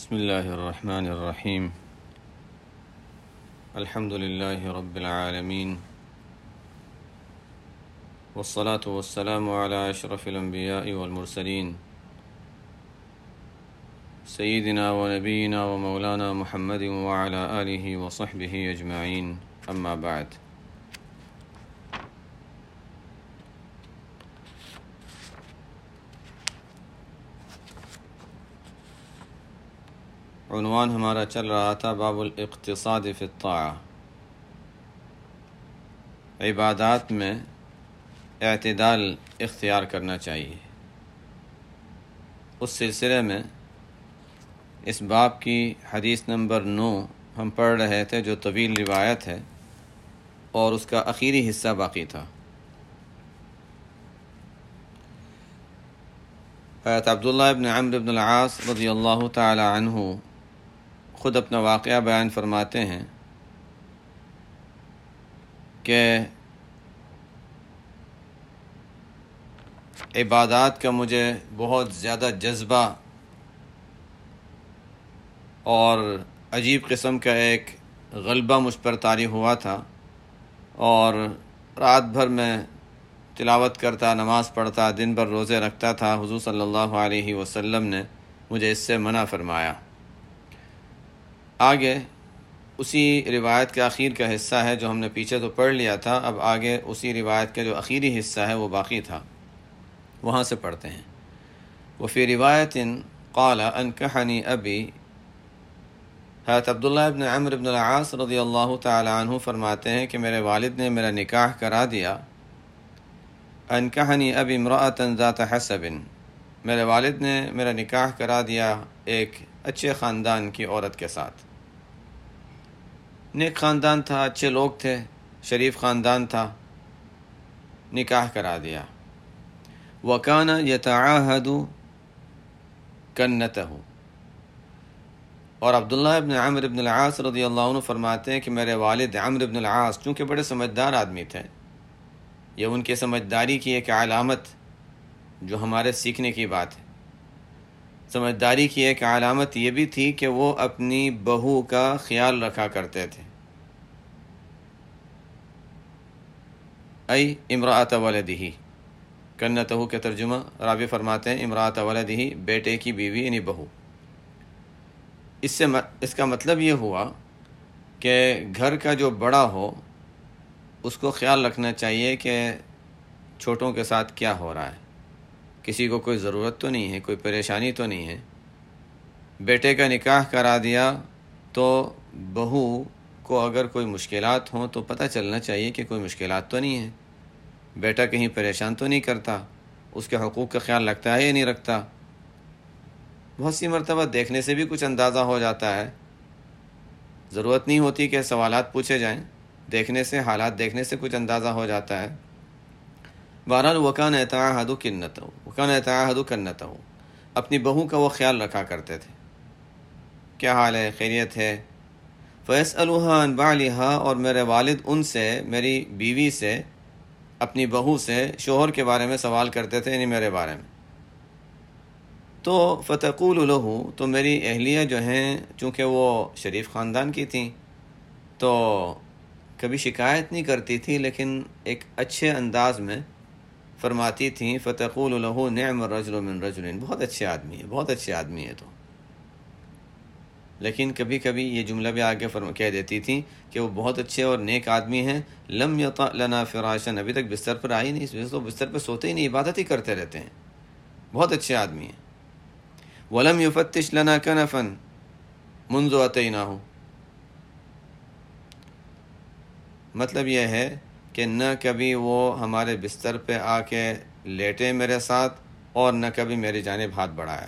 بسم الله الرحمن الرحيم. الحمد لله رب العالمين، والصلاة والسلام على أشرف الأنبياء والمرسلين سيدنا ونبينا ومولانا محمد وعلى آله وصحبه أجمعين، أما بعد. عنوان ہمارا چل رہا تھا باب الاقتصاد فی الطاعہ، عبادات میں اعتدال اختیار کرنا چاہیے۔ اس سلسلے میں اس باب کی حدیث نمبر 9 ہم پڑھ رہے تھے، جو طویل روایت ہے اور اس کا آخری حصہ باقی تھا۔ حضرت عبداللہ ابن عمرو بن العاص رضی اللہ تعالی عنہ خود اپنا واقعہ بیان فرماتے ہیں کہ عبادات کا مجھے بہت زیادہ جذبہ اور عجیب قسم کا ایک غلبہ مجھ پر طاری ہوا تھا، اور رات بھر میں تلاوت کرتا، نماز پڑھتا، دن بھر روزے رکھتا تھا۔ حضور صلی اللہ علیہ وسلم نے مجھے اس سے منع فرمایا۔ آگے اسی روایت کا آخر کا حصہ ہے جو ہم نے پیچھے تو پڑھ لیا تھا، اب آگے اسی روایت کا جو آخری حصہ ہے وہ باقی تھا، وہاں سے پڑھتے ہیں۔ وفی روایت قال انکحنی ابی، حضرت عبداللہ ابن عمرو بن العاص رضی اللہ تعالی عنہ فرماتے ہیں کہ میرے والد نے میرا نکاح کرا دیا۔ انکحنی ابی امرأۃ ذات حسب، میرے والد نے میرا نکاح کرا دیا ایک اچھے خاندان کی عورت کے ساتھ۔ نیک خاندان تھا، اچھے لوگ تھے، شریف خاندان تھا، نکاح کرا دیا۔ وَكَانَ يَتَعَاهَدُ كَنَّتَهُ، اور عبداللہ ابن عمرو ابن العاص رضی اللہ عنہ فرماتے ہیں کہ میرے والد عمرو ابن العاص چونکہ بڑے سمجھدار آدمی تھے، یہ ان کے سمجھداری کی ایک علامت جو ہمارے سیکھنے کی بات ہے۔ سمجھداری کی ایک علامت یہ بھی تھی کہ وہ اپنی بہو کا خیال رکھا کرتے تھے، ای امرأۃ ولدہ، کنتہ کے ترجمہ راوی فرماتے ہیں امرأۃ ولدہ، بیٹے کی بیوی یعنی بہو۔ اس کا مطلب یہ ہوا کہ گھر کا جو بڑا ہو اس کو خیال رکھنا چاہیے کہ چھوٹوں کے ساتھ کیا ہو رہا ہے، کسی کو کوئی ضرورت تو نہیں ہے، کوئی پریشانی تو نہیں ہے۔ بیٹے کا نکاح کرا دیا تو بہو کو اگر کوئی مشکلات ہوں تو پتہ چلنا چاہیے کہ کوئی مشکلات تو نہیں ہے، بیٹا کہیں پریشان تو نہیں کرتا، اس کے حقوق کا خیال رکھتا ہے یا نہیں رکھتا۔ بہت سی مرتبہ دیکھنے سے بھی کچھ اندازہ ہو جاتا ہے، ضرورت نہیں ہوتی کہ سوالات پوچھے جائیں، دیکھنے سے، حالات دیکھنے سے کچھ اندازہ ہو جاتا ہے۔ بہرحال وَكَانَ يَتَعَاهَدُ كَنَّتَهُ، اپنی بہو کا وہ خیال رکھا کرتے تھے، کیا حال ہے، خیریت ہے۔ فَيَسْأَلُهَا عَنْ بَعْلِهَا، اور میرے والد ان سے، میری بیوی سے، اپنی بہو سے شوہر کے بارے میں سوال کرتے تھے، یعنی میرے بارے میں۔ تو فَتَقُولُ لَهُ، تو میری اہلیہ جو ہیں چونکہ وہ شریف خاندان کی تھیں تو کبھی شکایت نہیں کرتی تھی، لیکن ایک اچھے انداز میں فرماتی تھیں، فَتَقُولُ لَهُ نِعْمَ الرَّجُلُ مِنْ رَجُلٍ، بہت اچھے آدمی ہے، بہت اچھے آدمی ہے۔ تو لیکن کبھی کبھی یہ جملہ بھی آگے کہہ دیتی تھیں کہ وہ بہت اچھے اور نیک آدمی ہیں، لَمْ يَطَأْ لَنَا فِرَاشًا، ابھی تک بستر پر آئی نہیں، اس وجہ سے تو بستر پہ سوتے ہی نہیں، عبادت ہی کرتے رہتے ہیں، بہت اچھے آدمی ہیں۔ وَلَمْ يُفَتِّشْ لَنَا كَنَفًا مُنْذُ أَتَيْنَاهُ، مطلب یہ ہے کہ نہ کبھی وہ ہمارے بستر پہ آ کے لیٹے میرے ساتھ، اور نہ کبھی میری جانب ہاتھ بڑھایا،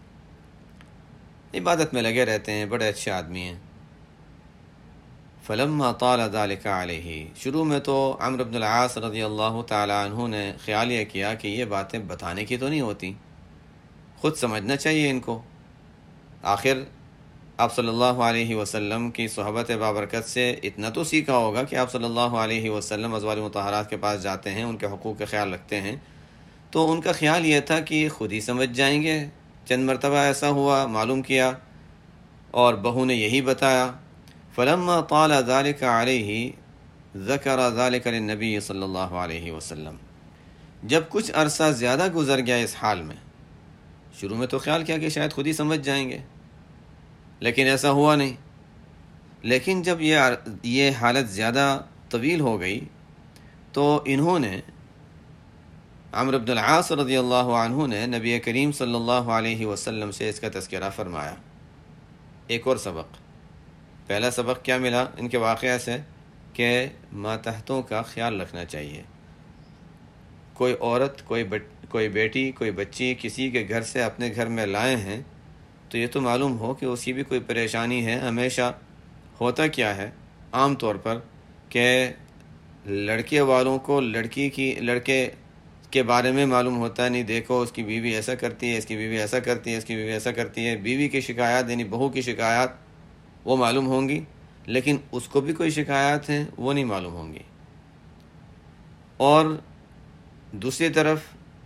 عبادت میں لگے رہتے ہیں، بڑے اچھے آدمی ہیں۔ فَلَمَّا طَالَ ذَلِكَ عَلَيْهِ، شروع میں تو عمرو بن العاص رضی اللہ تعالی عنہ نے خیال یہ کیا کہ یہ باتیں بتانے کی تو نہیں ہوتی، خود سمجھنا چاہیے ان کو، آخر آپ صلی اللہ علیہ وسلم کی صحبت بابرکت سے اتنا تو سیکھا ہوگا کہ آپ صلی اللہ علیہ وسلم ازواج مطہرات کے پاس جاتے ہیں، ان کے حقوق کا خیال رکھتے ہیں، تو ان کا خیال یہ تھا کہ خود ہی سمجھ جائیں گے۔ چند مرتبہ ایسا ہوا، معلوم کیا اور بہو نے یہی بتایا. فلما طال ذلك علیہ ذکر ذلك للنبی صلی اللہ علیہ وسلم. جب کچھ عرصہ زیادہ گزر گیا اس حال میں، شروع میں تو خیال کیا کہ شاید خود ہی سمجھ جائیں گے، لیکن ایسا ہوا نہیں. لیکن جب یہ حالت زیادہ طویل ہو گئی تو انہوں نے، عمرو بن العاص رضی اللہ عنہ نے نبی کریم صلی اللہ علیہ وسلم سے اس کا تذکرہ فرمایا. ایک اور سبق، پہلا سبق کیا ملا ان کے واقعہ سے؟ کہ ماتحتوں کا خیال رکھنا چاہیے. کوئی عورت، کوئی بیٹی، کوئی بچی کسی کے گھر سے اپنے گھر میں لائے ہیں تو یہ تو معلوم ہو کہ اس کی بھی کوئی پریشانی ہے. ہمیشہ ہوتا کیا ہے عام طور پر کہ لڑکے والوں کو لڑکے کے بارے میں معلوم ہوتا ہے، نہیں دیکھو اس کی بیوی ایسا کرتی ہے، اس کی بیوی ایسا کرتی ہے، اس کی بیوی ایسا کرتی ہے. بیوی کی شکایات یعنی بہو کی شکایات وہ معلوم ہوں گی، لیکن اس کو بھی کوئی شکایات ہیں وہ نہیں معلوم ہوں گی. اور دوسری طرف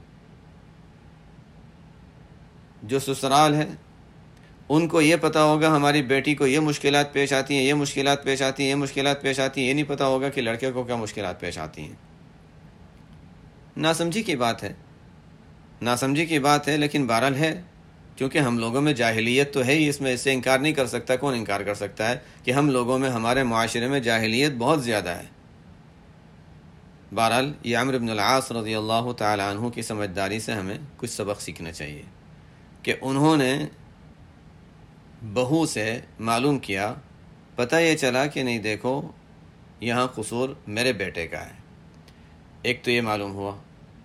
جو سسرال ہے ان کو یہ پتہ ہوگا ہماری بیٹی کو یہ مشکلات پیش آتی ہیں، یہ مشکلات پیش آتی ہیں، یہ مشکلات پیش آتی ہیں. یہ نہیں پتہ ہوگا کہ لڑکے کو کیا مشکلات پیش آتی ہیں. ناسمجھی کی بات ہے، لیکن بہرحال ہے، کیونکہ ہم لوگوں میں جاہلیت تو ہے ہی. اس میں اس سے انکار نہیں کر سکتا. کون انکار کر سکتا ہے کہ ہم لوگوں میں، ہمارے معاشرے میں جاہلیت بہت زیادہ ہے. بہرحال یہ عمرو بن العاص رضی اللہ تعالی عنہ کی سمجھداری سے ہمیں کچھ سبق سیکھنا چاہیے کہ انہوں نے بہو سے معلوم کیا، پتہ یہ چلا کہ نہیں دیکھو یہاں قصور میرے بیٹے کا ہے. ایک تو یہ معلوم ہوا.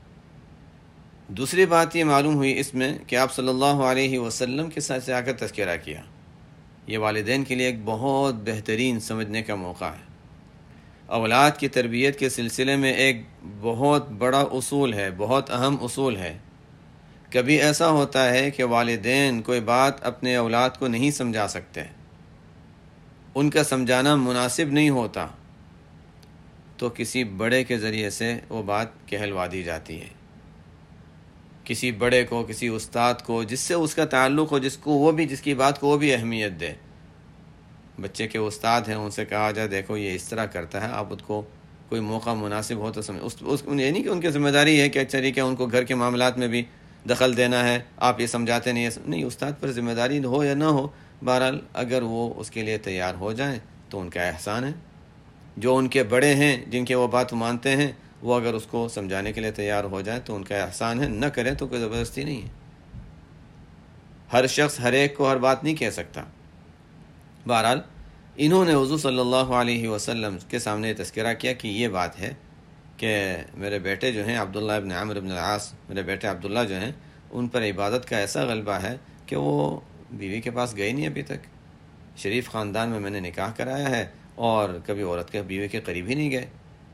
دوسری بات یہ معلوم ہوئی اس میں کہ آپ صلی اللہ علیہ وسلم کے ساتھ سے آ کر تذکرہ کیا. یہ والدین کے لیے ایک بہت بہترین سمجھنے کا موقع ہے. اولاد کی تربیت کے سلسلے میں ایک بہت بڑا اصول ہے، بہت اہم اصول ہے. کبھی ایسا ہوتا ہے کہ والدین کوئی بات اپنے اولاد کو نہیں سمجھا سکتے، ان کا سمجھانا مناسب نہیں ہوتا، تو کسی بڑے کے ذریعے سے وہ بات کہلوا دی جاتی ہے. کسی بڑے کو، کسی استاد کو جس سے اس کا تعلق ہو، جس کی بات کو وہ بھی اہمیت دے. بچے کے استاد ہیں، ان سے کہا جائے دیکھو یہ اس طرح کرتا ہے، آپ اس کو کوئی موقع مناسب ہو تو یہ نہیں کہ ان کی ذمہ داری ہے کہ اچھا ٹھیک ہے ان کو گھر کے معاملات میں بھی دخل دینا ہے، آپ یہ سمجھاتے نہیں. استاد پر ذمہ داری ہو یا نہ ہو، بہرحال اگر وہ اس کے لیے تیار ہو جائیں تو ان کا احسان ہے. جو ان کے بڑے ہیں، جن کے وہ بات مانتے ہیں، وہ اگر اس کو سمجھانے کے لیے تیار ہو جائیں تو ان کا احسان ہے. نہ کریں تو کوئی زبردستی نہیں ہے. ہر شخص ہر ایک کو ہر بات نہیں کہہ سکتا. بہرحال انہوں نے حضور صلی اللہ علیہ وسلم کے سامنے تذکرہ کیا کہ یہ بات ہے کہ میرے بیٹے جو ہیں عبداللہ ابن عمرو بن العاص، میرے بیٹے عبداللہ جو ہیں، ان پر عبادت کا ایسا غلبہ ہے کہ وہ بیوی کے پاس گئے نہیں ابھی تک. شریف خاندان میں نے نکاح کرایا ہے اور کبھی عورت کے بیوی کے قریب ہی نہیں گئے.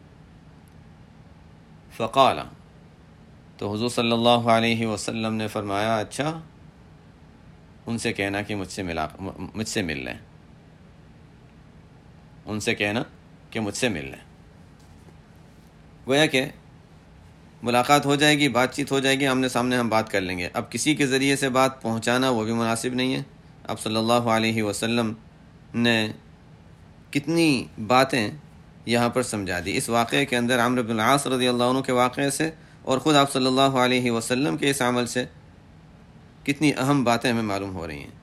فقال، تو حضور صلی اللہ علیہ وسلم نے فرمایا اچھا ان سے کہنا کہ مجھ سے مل لیں. ان سے کہنا کہ مجھ سے مل لیں. گویا کہ ملاقات ہو جائے گی، بات چیت ہو جائے گی، آمنے سامنے ہم بات کر لیں گے. اب کسی کے ذریعے سے بات پہنچانا وہ بھی مناسب نہیں ہے. اب صلی اللہ علیہ وسلم نے کتنی باتیں یہاں پر سمجھا دی. اس واقعے کے اندر عمرو بن العاص رضی اللہ عنہ کے واقعے سے اور خود آپ صلی اللہ علیہ وسلم کے اس عمل سے کتنی اہم باتیں ہمیں معلوم ہو رہی ہیں.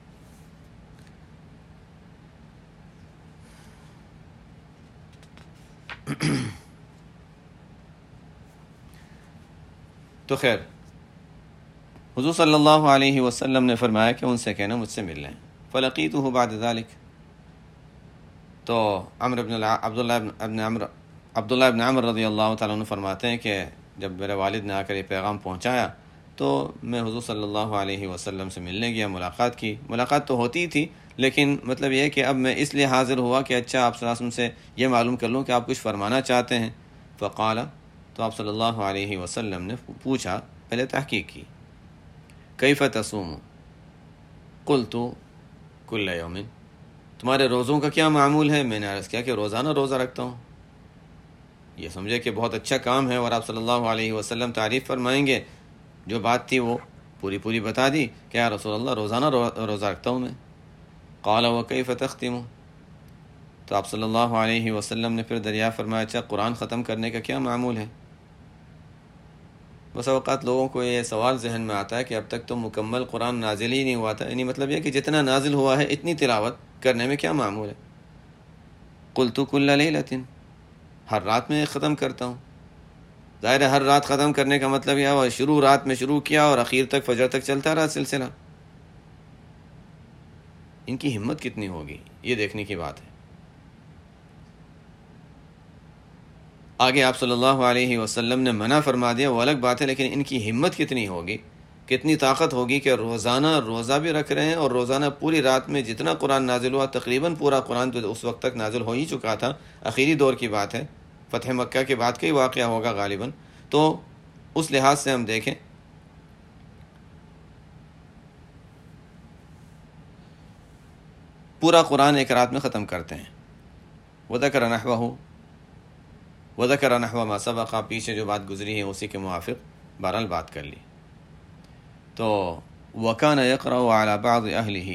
تو خیر حضور صلی اللہ علیہ وسلم نے فرمایا کہ ان سے کہنا مجھ سے مل لیں. فلقیتہ بعد ذلک، تو عبداللہ ابن عمر رضی اللہ تعالیٰ عنہ فرماتے ہیں کہ جب میرے والد نے آ کر یہ پیغام پہنچایا تو میں حضور صلی اللہ علیہ وسلم سے ملنے گیا، ملاقات کی. ملاقات تو ہوتی تھی لیکن مطلب یہ کہ اب میں اس لیے حاضر ہوا کہ اچھا آپ صلی اللہ علیہ وسلم سے یہ معلوم کر لوں کہ آپ کچھ فرمانا چاہتے ہیں. فقال، تو آپ صلی اللہ علیہ وسلم نے پوچھا، پہلے تحقیق کی، کیف تصوم؟ قلت کل یوم، تمہارے روزوں کا کیا معمول ہے؟ میں نے عرض کیا کہ روزانہ روزہ رکھتا ہوں. یہ سمجھے کہ بہت اچھا کام ہے اور آپ صلی اللہ علیہ وسلم تعریف فرمائیں گے. جو بات تھی وہ پوری بتا دی کہ یا رسول اللہ روزانہ روزہ رکھتا ہوں میں. قال وکیف تختم، تو آپ صلی اللہ علیہ وسلم نے پھر دریافت فرمایا اچھا قرآن ختم کرنے کا کیا معمول ہے؟ بس اوقات لوگوں کو یہ سوال ذہن میں آتا ہے کہ اب تک تو مکمل قرآن نازل ہی نہیں ہوا تھا، یعنی مطلب یہ کہ جتنا نازل ہوا ہے اتنی تلاوت کرنے میں کیا معمول ہے؟ قلت کل لیلۃ، ہر رات میں ختم کرتا ہوں۔ ظاہر ہے ہر رات ختم کرنے کا مطلب یہ ہوا شروع رات میں شروع کیا اور اخیر تک فجر تک چلتا رہا سلسلہ۔ ان کی ہمت کتنی ہوگی یہ دیکھنے کی بات ہے۔ آگے آپ صلی اللہ علیہ وسلم نے منع فرما دیا، وہ الگ بات ہے، لیکن ان کی ہمت کتنی ہوگی، کتنی طاقت ہوگی کہ روزانہ روزہ بھی رکھ رہے ہیں اور روزانہ پوری رات میں جتنا قرآن نازل ہوا، تقریباً پورا قرآن تو اس وقت تک نازل ہو ہی چکا تھا، آخری دور کی بات ہے، فتح مکہ کے بعد کا ہی واقعہ ہوگا غالباً، تو اس لحاظ سے ہم دیکھیں پورا قرآن ایک رات میں ختم کرتے ہیں۔ وذکر نحو ما سبق، پیچھے جو بات گزری ہے اسی کے موافق بہرحال بات کر لی۔ تو وکان یقرأ علی بعض اہلہ،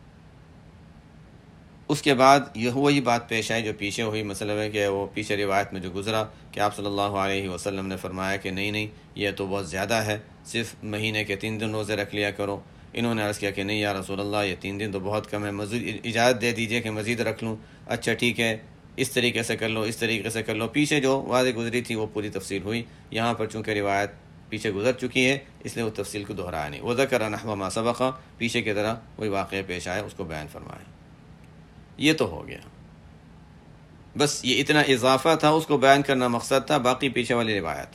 اس کے بعد یہ وہی بات پیش آئی جو پیچھے ہوئی، مسئلہ ہے کہ وہ پیچھے روایت میں جو گزرا کہ آپ صلی اللہ علیہ وسلم نے فرمایا کہ نہیں یہ تو بہت زیادہ ہے، صرف مہینے کے 3 دن روزے رکھ لیا کرو۔ انہوں نے عرض کیا کہ نہیں یا رسول اللہ یہ 3 دن تو بہت کم ہے، مزید اجازت دے دیجئے کہ مزید رکھ لوں۔ اچھا ٹھیک ہے، اس طریقے سے کر لو، اس طریقے سے کر لو۔ پیچھے جو واضح گزری تھی وہ پوری تفصیل ہوئی، یہاں پر چونکہ روایت پیچھے گزر چکی ہے اس لیے وہ تفصیل کو دہرایا نہیں۔ وذکر نحو ما سبق، پیچھے کی طرح وہی واقعہ پیش آیا اس کو بیان فرمایا۔ یہ تو ہو گیا، بس یہ اتنا اضافہ تھا، اس کو بیان کرنا مقصد تھا، باقی پیچھے والی روایت۔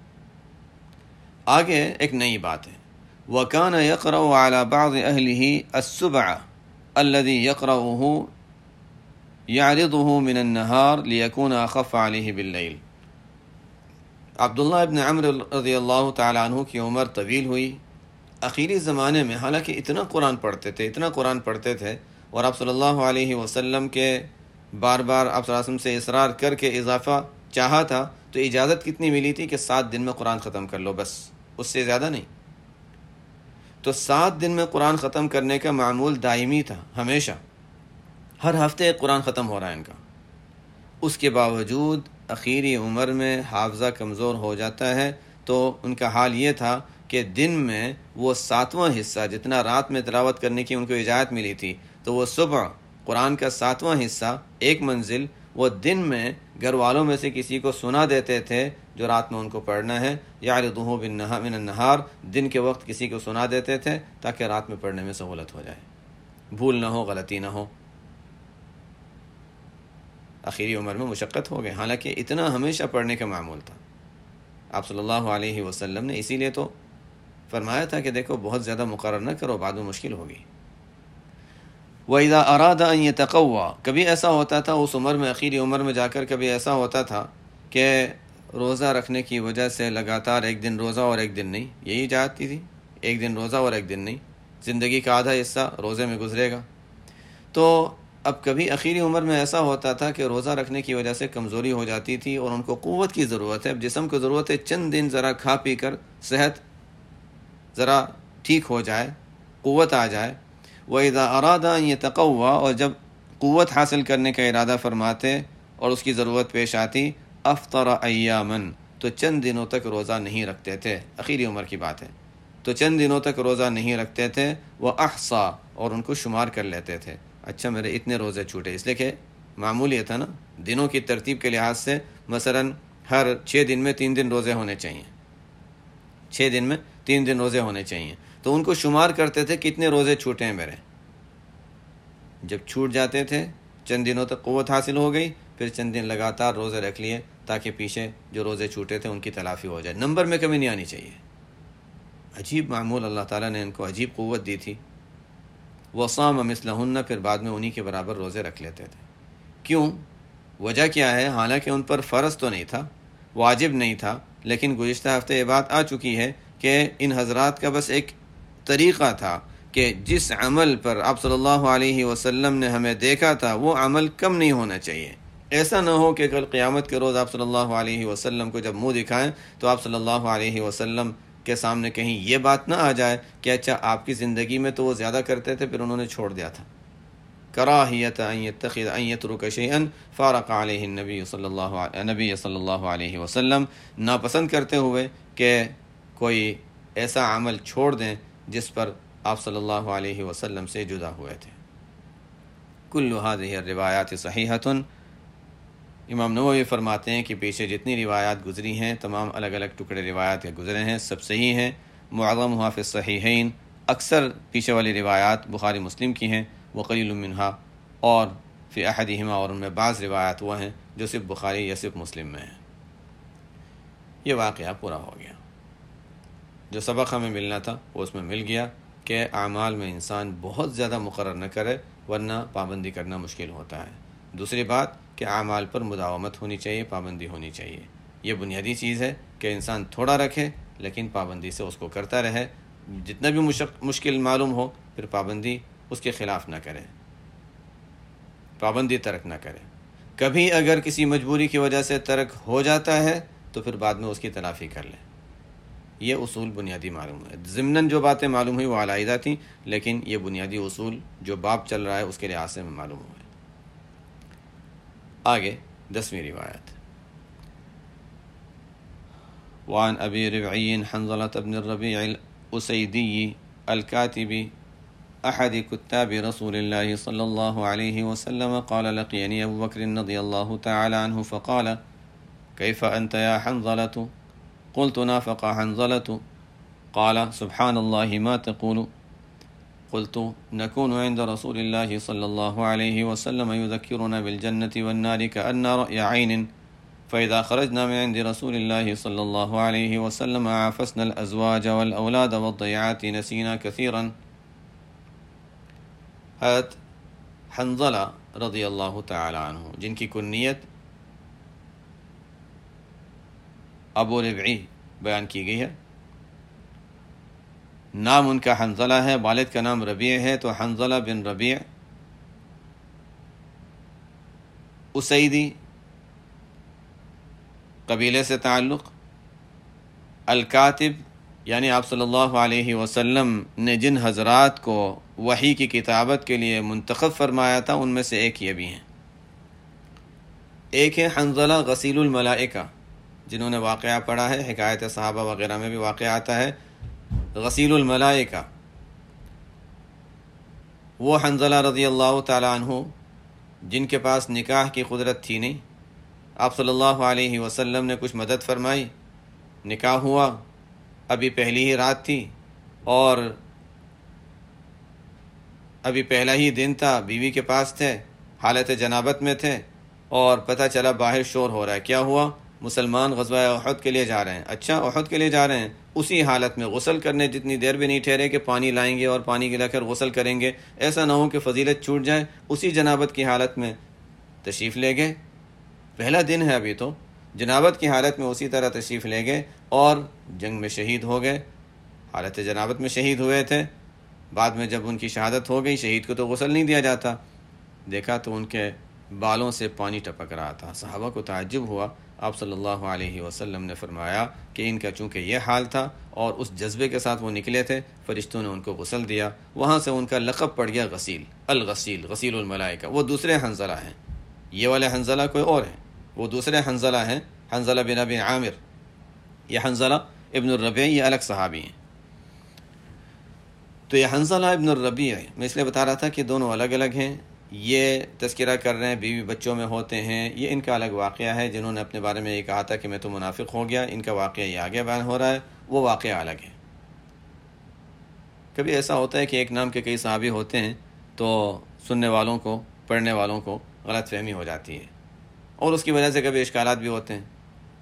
آگے ایک نئی بات ہے، وَكَانَ يَقْرَأُ عَلَى بَعْضِ أَهْلِهِ السُّبْعَ الَّذِي يَقْرَأُهُ يَعْرِضُهُ مِنَ النَّهَارِ لِيَكُونَ أَخَفَّ عَلَيْهِ بِاللَّيْلِ۔ عبداللہ ابن عمرو رضی اللہ تعالیٰ عنہ کی عمر طویل ہوئی آخری زمانے میں، حالانکہ اتنا قرآن پڑھتے تھے اور آپ صلی اللہ علیہ وسلم کے بار بار آپ صلی اللہ علیہ وسلم سے اصرار کر کے اضافہ چاہا تھا، تو اجازت کتنی ملی تھی کہ 7 دن میں قرآن ختم کر لو، بس اس سے زیادہ نہیں۔ تو 7 دن میں قرآن ختم کرنے کا معمول دائمی تھا، ہمیشہ ہر ہفتے ایک قرآن ختم ہو رہا ہے ان کا۔ اس کے باوجود اخیری عمر میں حافظہ کمزور ہو جاتا ہے، تو ان کا حال یہ تھا کہ دن میں وہ 7واں حصہ جتنا رات میں تلاوت کرنے کی ان کو اجازت ملی تھی، تو وہ صبح قرآن کا 7واں حصہ ایک منزل وہ دن میں گھر والوں میں سے کسی کو سنا دیتے تھے جو رات میں ان کو پڑھنا ہے، یعرضہ من النہار، دن کے وقت کسی کو سنا دیتے تھے تاکہ رات میں پڑھنے میں سہولت ہو جائے، بھول نہ ہو، غلطی نہ ہو۔ آخری عمر میں مشقت ہو گئے، حالانکہ اتنا ہمیشہ پڑھنے کا معمول تھا۔ آپ صلی اللہ علیہ وسلم نے اسی لیے تو فرمایا تھا کہ دیکھو بہت زیادہ مقرر نہ کرو، بعد میں مشکل ہوگی۔ وَإِذَا أَرَادَ أَن يَتَقَوَّى، کبھی ایسا ہوتا تھا اس عمر میں، آخری عمر میں جا کر کبھی ایسا ہوتا تھا کہ روزہ رکھنے کی وجہ سے لگاتار ایک دن روزہ اور ایک دن نہیں، یہی چاہتی تھی، ایک دن روزہ اور ایک دن نہیں، زندگی کا آدھا حصہ روزے میں گزرے گا۔ تو اب کبھی آخری عمر میں ایسا ہوتا تھا کہ روزہ رکھنے کی وجہ سے کمزوری ہو جاتی تھی اور ان کو قوت کی ضرورت ہے، اب جسم کو ضرورت ہے چند دن ذرا کھا پی کر صحت ذرا ٹھیک ہو جائے، قوت آ جائے۔ وَإِذَا أَرَادَ أَن يَتَقَوَّى، اور جب قوت حاصل کرنے کا ارادہ فرماتے اور اس کی ضرورت پیش آتی، أَفْطَرَ أَيَّامًا، تو چند دنوں تک روزہ نہیں رکھتے تھے، آخری عمر کی بات ہے، تو چند دنوں تک روزہ نہیں رکھتے تھے۔ وَأَحْصَى، اور ان کو شمار کر لیتے تھے، اچھا میرے اتنے روزے چھوٹے، اس لیے کہ معمول یہ تھا نا دنوں کی ترتیب کے لحاظ سے، مثلا ہر 6 دن میں 3 دن روزے ہونے چاہیے، 6 دن میں 3 دن روزے ہونے چاہیے، تو ان کو شمار کرتے تھے کتنے روزے چھوٹے ہیں میرے۔ جب چھوٹ جاتے تھے چند دنوں تک قوت حاصل ہو گئی، پھر چند دن لگاتار روزے رکھ لیے تاکہ پیچھے جو روزے چھوٹے تھے ان کی تلافی ہو جائے، نمبر میں کمی نہیں آنی چاہیے۔ عجیب معمول، اللہ تعالیٰ نے ان کو عجیب قوت دی تھی۔ وصام مثلہن، پھر بعد میں انہی کے برابر روزے رکھ لیتے تھے۔ کیوں؟ وجہ کیا ہے؟ حالانکہ ان پر فرض تو نہیں تھا، واجب نہیں تھا، لیکن گزشتہ ہفتے یہ بات آ چکی ہے کہ ان حضرات کا بس ایک طریقہ تھا کہ جس عمل پر آپ صلی اللہ علیہ وسلم نے ہمیں دیکھا تھا وہ عمل کم نہیں ہونا چاہیے۔ ایسا نہ ہو کہ کل قیامت کے روز آپ صلی اللہ علیہ وسلم کو جب منہ دکھائیں تو آپ صلی اللہ علیہ وسلم کے سامنے کہیں یہ بات نہ آ جائے کہ اچھا آپ کی زندگی میں تو وہ زیادہ کرتے تھے پھر انہوں نے چھوڑ دیا تھا، کراہیت ان یترک شیئا فارق علیہ النبی صلی اللہ علیہ وسلم، ناپسند کرتے ہوئے کہ کوئی ایسا عمل چھوڑ دیں جس پر آپ صلی اللہ علیہ وسلم سے جدا ہوئے تھے۔ کل هذه الروایات صحیحۃ، امام نووی فرماتے ہیں کہ پیچھے جتنی روایات گزری ہیں تمام الگ الگ ٹکڑے روایات کے گزرے ہیں، سب صحیح ہیں۔ معظمها فی الصحیحین، اکثر پیچھے والی روایات بخاری مسلم کی ہیں، وقلیل منها، اور فی احدہما، اور ان میں بعض روایات وہ ہیں جو صرف بخاری یا صرف مسلم میں ہیں۔ یہ واقعہ پورا ہو گیا، جو سبق ہمیں ملنا تھا وہ اس میں مل گیا کہ اعمال میں انسان بہت زیادہ مقرر نہ کرے ورنہ پابندی کرنا مشکل ہوتا ہے۔ دوسری بات کہ اعمال پر مداومت ہونی چاہیے، پابندی ہونی چاہیے۔ یہ بنیادی چیز ہے کہ انسان تھوڑا رکھے لیکن پابندی سے اس کو کرتا رہے، جتنا بھی مشکل معلوم ہو پھر پابندی اس کے خلاف نہ کرے، پابندی ترک نہ کرے۔ کبھی اگر کسی مجبوری کی وجہ سے ترک ہو جاتا ہے تو پھر بعد میں اس کی تلافی کر لے۔ یہ اصول بنیادی معلوم ہے۔ ضمناً جو باتیں معلوم ہوئی وہ علیحدہ تھیں، لیکن یہ بنیادی اصول جو باب چل رہا ہے اس کے لحاظ سے معلوم ہوئے۔ آگے 10ویں روایت، وعن ابی ربعی حنظلة بن الربیع الاسیدی الکاتب احد کتاب رسول اللہ صلی اللہ علیہ وسلم قال لقینی ابو بکر رضی اللہ تعالی عنہ فقال کیف انت یا حنظلة؟ قلت نافق حنظلة قال سبحان الله ما تقول؟ قلت نكون عند رسول الله صلى الله عليه وسلم يذكرنا بالجنة والنار كأن رأي عين، فإذا خرجنا من عند رسول الله صلى الله عليه وسلم عافسنا الأزواج والأولاد والضيعات نسينا كثيرا۔ حضرت حنظلہ رضی اللہ تعالی عنہ، جن کی کنیت ابو ربعی بیان کی گئی ہے، نام ان کا حنظلہ ہے، والد کا نام ربیع ہے، تو حنظلہ بن ربیع اسیدی قبیلے سے تعلق، الکاتب یعنی آپ صلی اللہ علیہ وسلم نے جن حضرات کو وحی کی کتابت کے لیے منتخب فرمایا تھا ان میں سے ایک یہ بھی ہیں۔ ایک ہے حنظلہ غسیل الملائکہ، جنہوں نے واقعہ پڑھا ہے، حکایت صحابہ وغیرہ میں بھی واقعہ آتا ہے، غسیل الملائکہ، وہ حنظلہ رضی اللہ تعالی عنہ جن کے پاس نکاح کی قدرت تھی نہیں، آپ صلی اللہ علیہ وسلم نے کچھ مدد فرمائی، نکاح ہوا، ابھی پہلی ہی رات تھی اور ابھی پہلا ہی دن تھا، بیوی کے پاس تھے، حالت جنابت میں تھے، اور پتہ چلا باہر شور ہو رہا ہے۔ کیا ہوا؟ مسلمان غزوہ احد کے لیے جا رہے ہیں۔ اچھا، احد کے لیے جا رہے ہیں، اسی حالت میں غسل کرنے جتنی دیر بھی نہیں ٹھہرے کہ پانی لائیں گے اور پانی گلا کر غسل کریں گے، ایسا نہ ہو کہ فضیلت چھوٹ جائے، اسی جنابت کی حالت میں تشریف لے گئے۔ پہلا دن ہے ابھی تو، جنابت کی حالت میں اسی طرح تشریف لے گئے اور جنگ میں شہید ہو گئے، حالت جنابت میں شہید ہوئے تھے۔ بعد میں جب ان کی شہادت ہو گئی، شہید کو تو غسل نہیں دیا جاتا، دیکھا تو ان کے بالوں سے پانی ٹپک رہا تھا۔ صحابہ کو تعجب ہوا، آپ صلی اللہ علیہ وسلم نے فرمایا کہ ان کا چونکہ یہ حال تھا اور اس جذبے کے ساتھ وہ نکلے تھے، فرشتوں نے ان کو غسل دیا، وہاں سے ان کا لقب پڑ گیا غسیل، الغسیل، غسیل الملائکہ۔ وہ دوسرے حنظلہ ہیں، یہ والے حنظلہ کوئی اور ہیں، وہ دوسرے حنظلہ ہیں، حنظلہ بن ابی عامر، یہ حنظلہ ابن الربیع، یہ الگ صحابی ہیں۔ تو یہ حنظلہ ابن الربیع، میں اس لیے بتا رہا تھا کہ دونوں الگ الگ ہیں، یہ تذکرہ کر رہے ہیں، بیوی بچوں میں ہوتے ہیں، یہ ان کا الگ واقعہ ہے۔ جنہوں نے اپنے بارے میں یہ کہا تھا کہ میں تو منافق ہو گیا، ان کا واقعہ یہ آگے بیان ہو رہا ہے، وہ واقعہ الگ ہے۔ کبھی ایسا ہوتا ہے کہ ایک نام کے کئی صحابی ہوتے ہیں تو سننے والوں کو، پڑھنے والوں کو غلط فہمی ہو جاتی ہے اور اس کی وجہ سے کبھی اشکالات بھی ہوتے ہیں۔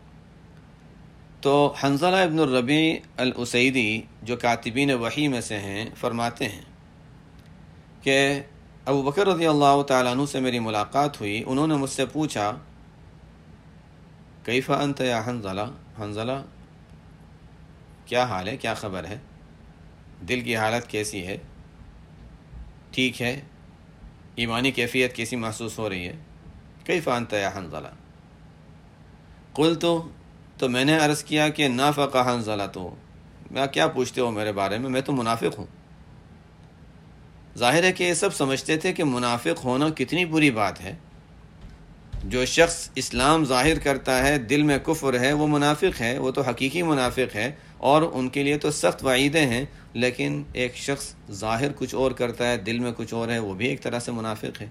تو حنظلہ ابن الربیع الاسیدی جو کاتبین وحی میں سے ہیں، فرماتے ہیں کہ ابو بکر رضی اللہ تعالیٰ عنہ سے میری ملاقات ہوئی، انہوں نے مجھ سے پوچھا کیف انت یا حنظلہ، حنظلہ کیا حال ہے، کیا خبر ہے، دل کی حالت کیسی ہے، ٹھیک ہے، ایمانی کیفیت کیسی محسوس ہو رہی ہے، کیف انت یا حنظلہ؟ قلت، تو میں نے عرض کیا کہ نافق حنظلہ، تو میں کیا پوچھتے ہو میرے بارے میں تو منافق ہوں۔ ظاہر ہے کہ یہ سب سمجھتے تھے کہ منافق ہونا کتنی بری بات ہے. جو شخص اسلام ظاہر کرتا ہے دل میں کفر ہے وہ منافق ہے، وہ تو حقیقی منافق ہے، اور ان کے لیے تو سخت وعیدیں ہیں. لیکن ایک شخص ظاہر کچھ اور کرتا ہے دل میں کچھ اور ہے، وہ بھی ایک طرح سے منافق ہے.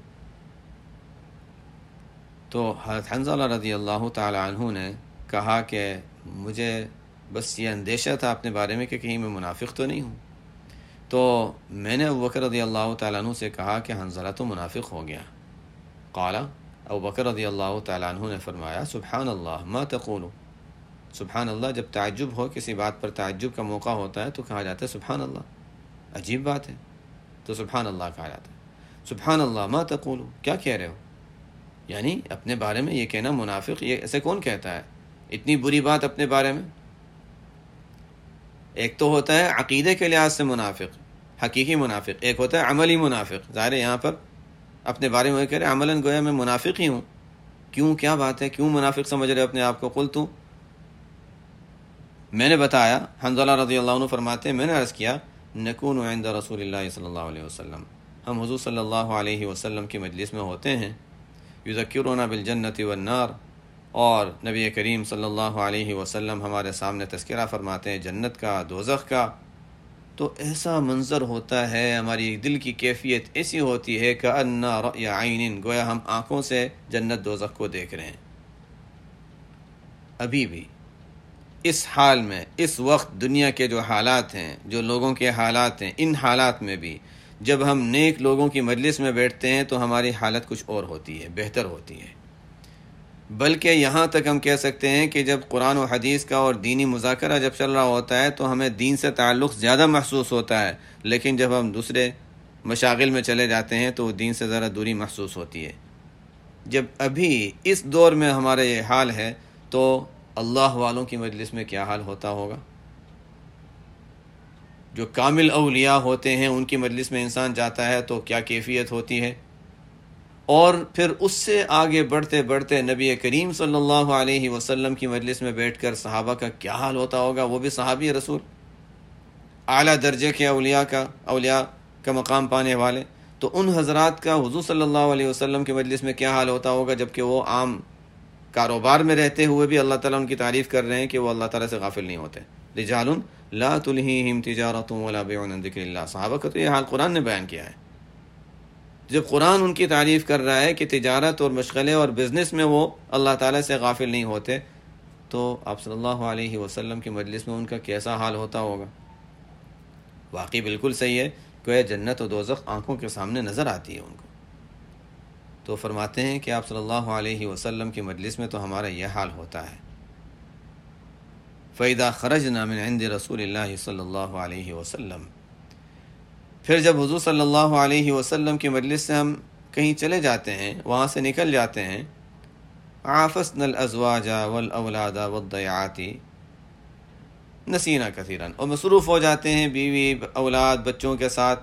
تو حضرت حنظلہ رضی اللہ تعالی عنہ نے کہا کہ مجھے بس یہ اندیشہ تھا اپنے بارے میں کہ کہیں میں منافق تو نہیں ہوں. تو میں نے ابوبکر رضی اللہ تعالیٰ عنہ سے کہا کہ حنظلہ تو منافق ہو گیا. قال، ابوبکر رضی اللہ تعالیٰ عنہ نے فرمایا سبحان اللہ ما تقول. سبحان اللہ، جب تعجب ہو، کسی بات پر تعجب کا موقع ہوتا ہے تو کہا جاتا ہے سبحان اللہ، عجیب بات ہے تو سبحان اللہ کہا جاتا ہے. سبحان اللہ ما تقول، کیا کہہ رہے ہو؟ یعنی اپنے بارے میں یہ کہنا منافق، یہ ایسے کون کہتا ہے اتنی بری بات اپنے بارے میں؟ ایک تو ہوتا ہے عقیدے کے لحاظ سے منافق، حقیقی منافق، ایک ہوتا ہے عملی منافق. ظاہر ہے یہاں پر اپنے بارے میں کہہ رہے عملاً گویا میں منافق ہی ہوں. کیوں، کیا بات ہے، کیوں منافق سمجھ رہے اپنے آپ کو؟ قلت، میں نے بتایا. حنظلہ رضی اللہ عنہ فرماتے ہیں میں نے عرض کیا نکون عند رسول اللہ صلی اللہ علیہ وسلم، ہم حضور صلی اللہ علیہ وسلم کی مجلس میں ہوتے ہیں. یذکرنا بالجنۃ والنار، اور نبی کریم صلی اللہ علیہ وسلم ہمارے سامنے تذکرہ فرماتے ہیں جنت کا، دوزخ کا. تو ایسا منظر ہوتا ہے، ہماری دل کی کیفیت ایسی ہوتی ہے کہ انا رأی عین، گویا ہم آنکھوں سے جنت دوزخ کو دیکھ رہے ہیں. ابھی بھی اس حال میں، اس وقت دنیا کے جو حالات ہیں، جو لوگوں کے حالات ہیں، ان حالات میں بھی جب ہم نیک لوگوں کی مجلس میں بیٹھتے ہیں تو ہماری حالت کچھ اور ہوتی ہے، بہتر ہوتی ہے. بلکہ یہاں تک ہم کہہ سکتے ہیں کہ جب قرآن و حدیث کا اور دینی مذاکرہ جب چل رہا ہوتا ہے تو ہمیں دین سے تعلق زیادہ محسوس ہوتا ہے، لیکن جب ہم دوسرے مشاغل میں چلے جاتے ہیں تو دین سے ذرا دوری محسوس ہوتی ہے. جب ابھی اس دور میں ہمارا یہ حال ہے تو اللہ والوں کی مجلس میں کیا حال ہوتا ہوگا؟ جو کامل اولیاء ہوتے ہیں ان کی مجلس میں انسان جاتا ہے تو کیا کیفیت ہوتی ہے؟ اور پھر اس سے آگے بڑھتے بڑھتے نبی کریم صلی اللہ علیہ وسلم کی مجلس میں بیٹھ کر صحابہ کا کیا حال ہوتا ہوگا؟ وہ بھی صحابی رسول، اعلیٰ درجے کے اولیاء کا مقام پانے والے. تو ان حضرات کا حضور صلی اللہ علیہ وسلم کی مجلس میں کیا حال ہوتا ہوگا، جبکہ وہ عام کاروبار میں رہتے ہوئے بھی اللہ تعالیٰ ان کی تعریف کر رہے ہیں کہ وہ اللہ تعالیٰ سے غافل نہیں ہوتے. رجال لا تلہیہم تجارت ولا بیع عن ذکر اللہ. صحابہ کا تو یہ حال قرآن نے بیان کیا ہے. جب قرآن ان کی تعریف کر رہا ہے کہ تجارت اور مشغلے اور بزنس میں وہ اللہ تعالیٰ سے غافل نہیں ہوتے، تو آپ صلی اللہ علیہ وسلم کی مجلس میں ان کا کیسا حال ہوتا ہوگا؟ واقعی بالکل صحیح ہے کہ جنت و دوزخ آنکھوں کے سامنے نظر آتی ہے ان کو. تو فرماتے ہیں کہ آپ صلی اللہ علیہ وسلم کی مجلس میں تو ہمارا یہ حال ہوتا ہے. فَإِذَا خَرَجْنَا مِنْ عِنْدِ رَسُولِ اللَّهِ صلی اللہ علیہ وسلم، پھر جب حضور صلی اللہ علیہ وسلم کی مجلس سے ہم کہیں چلے جاتے ہیں، وہاں سے نکل جاتے ہیں، عَافَسْنَا الْأَزْوَاجَ وَالْأَوْلَادَ وَالضَّيْعَاتِ نَسِينَا كَثِيرًا، اور مصروف ہو جاتے ہیں بیوی اولاد بچوں کے ساتھ،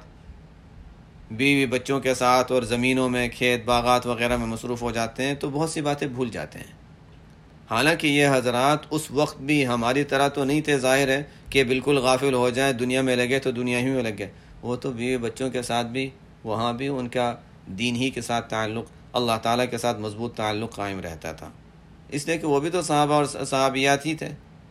اور زمینوں میں کھیت باغات وغیرہ میں مصروف ہو جاتے ہیں تو بہت سی باتیں بھول جاتے ہیں. حالانکہ یہ حضرات اس وقت بھی ہماری طرح تو نہیں تھے، ظاہر ہے کہ بالکل غافل ہو جائیں، دنیا میں لگے تو دنیا ہی میں لگے. وہ تو بیوی بچوں کے ساتھ بھی وہاں بھی ان کا دین ہی کے ساتھ تعلق، اللہ تعالیٰ کے ساتھ مضبوط تعلق قائم رہتا تھا، اس لیے کہ وہ بھی تو صحابہ اور صحابیات ہی تھے.